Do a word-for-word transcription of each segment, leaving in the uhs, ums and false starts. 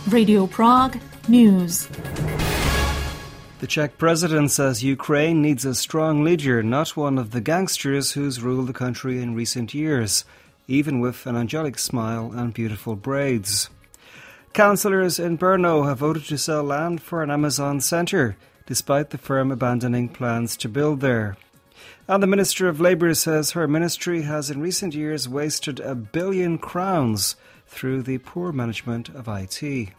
Radio Prague News. The Czech president says Ukraine needs a strong leader, not one of the gangsters who's ruled the country in recent years, even with an angelic smile and beautiful braids. Councillors in Brno have voted to sell land for an Amazon centre, despite the firm abandoning plans to build there. And the Minister of Labour says her ministry has in recent years wasted a billion crowns through the poor management of I T.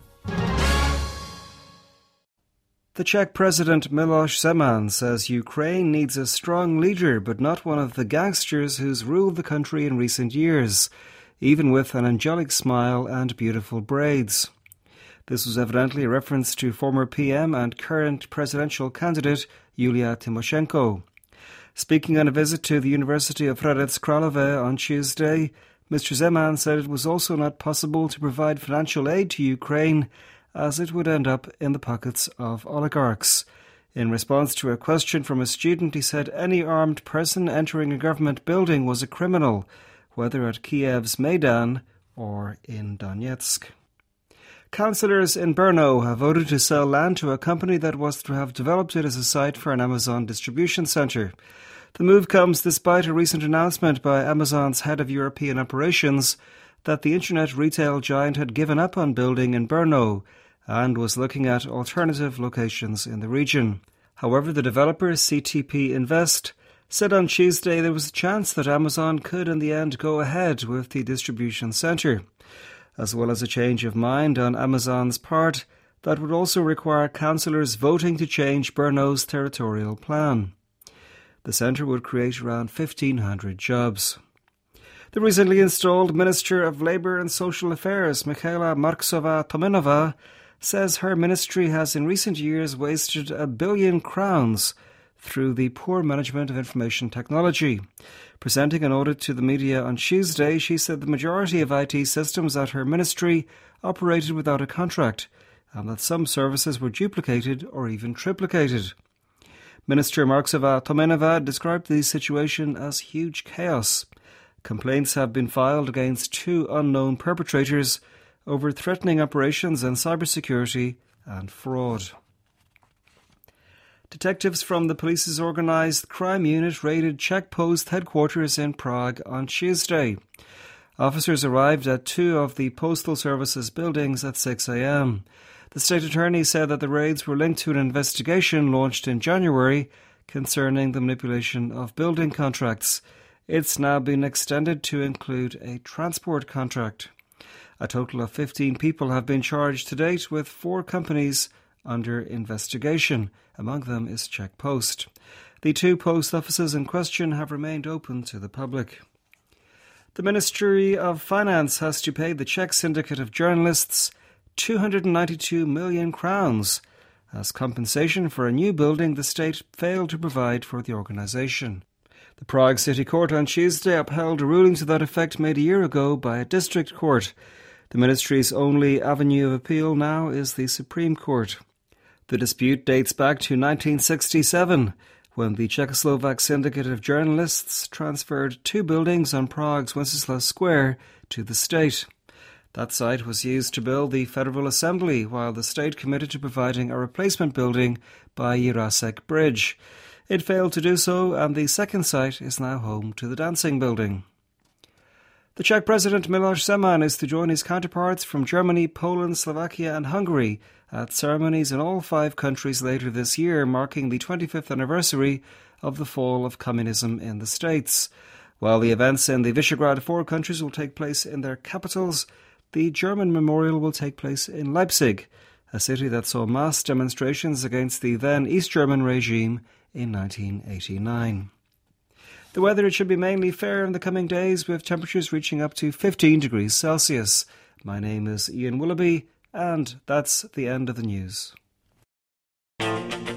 The Czech President Miloš Zeman says Ukraine needs a strong leader, but not one of the gangsters who's ruled the country in recent years, even with an angelic smile and beautiful braids. This was evidently a reference to former P M and current presidential candidate Yulia Tymoshenko. Speaking on a visit to the University of Hradec Králové on Tuesday, Mister Zeman said it was also not possible to provide financial aid to Ukraine, as it would end up in the pockets of oligarchs. In response to a question from a student, he said any armed person entering a government building was a criminal, whether at Kiev's Maidan or in Donetsk. Councillors in Brno have voted to sell land to a company that was to have developed it as a site for an Amazon distribution centre. The move comes despite a recent announcement by Amazon's head of European operations that the internet retail giant had given up on building in Brno and was looking at alternative locations in the region. However, the developer C T P Invest said on Tuesday there was a chance that Amazon could in the end go ahead with the distribution centre, as well as a change of mind on Amazon's part that would also require councillors voting to change Brno's territorial plan. The centre would create around fifteen hundred jobs. The recently installed Minister of Labour and Social Affairs, Michaela Marksova-Tominova, says her ministry has in recent years wasted a billion crowns through the poor management of information technology. Presenting an audit to the media on Tuesday, she said the majority of I T systems at her ministry operated without a contract and that some services were duplicated or even triplicated. Minister Marksova-Tominova described the situation as huge chaos. Complaints have been filed against two unknown perpetrators over threatening operations and cybersecurity and fraud. Detectives from the police's organised crime unit raided Czech Post headquarters in Prague on Tuesday. Officers arrived at two of the Postal Service's buildings at six a.m. The state attorney said that the raids were linked to an investigation launched in January concerning the manipulation of building contracts. It's now been extended to include a transport contract. A total of fifteen people have been charged to date, with four companies under investigation. Among them is Czech Post. The two post offices in question have remained open to the public. The Ministry of Finance has to pay the Czech Syndicate of Journalists two hundred ninety-two million crowns as compensation for a new building the state failed to provide for the organisation. The Prague City Court on Tuesday upheld a ruling to that effect made a year ago by a district court. The ministry's only avenue of appeal now is the Supreme Court. The dispute dates back to nineteen sixty-seven, when the Czechoslovak Syndicate of Journalists transferred two buildings on Prague's Wenceslas Square to the state. That site was used to build the Federal Assembly, while the state committed to providing a replacement building by Jirásek Bridge. It failed to do so, and the second site is now home to the Dancing Building. The Czech President Miloš Zeman is to join his counterparts from Germany, Poland, Slovakia and Hungary at ceremonies in all five countries later this year, marking the twenty-fifth anniversary of the fall of communism in the States. While the events in the Visegrad Four countries will take place in their capitals, the German memorial will take place in Leipzig, a city that saw mass demonstrations against the then East German regime in nineteen eighty-nine. The weather, it should be mainly fair in the coming days, with temperatures reaching up to fifteen degrees Celsius. My name is Ian Willoughby, and that's the end of the news.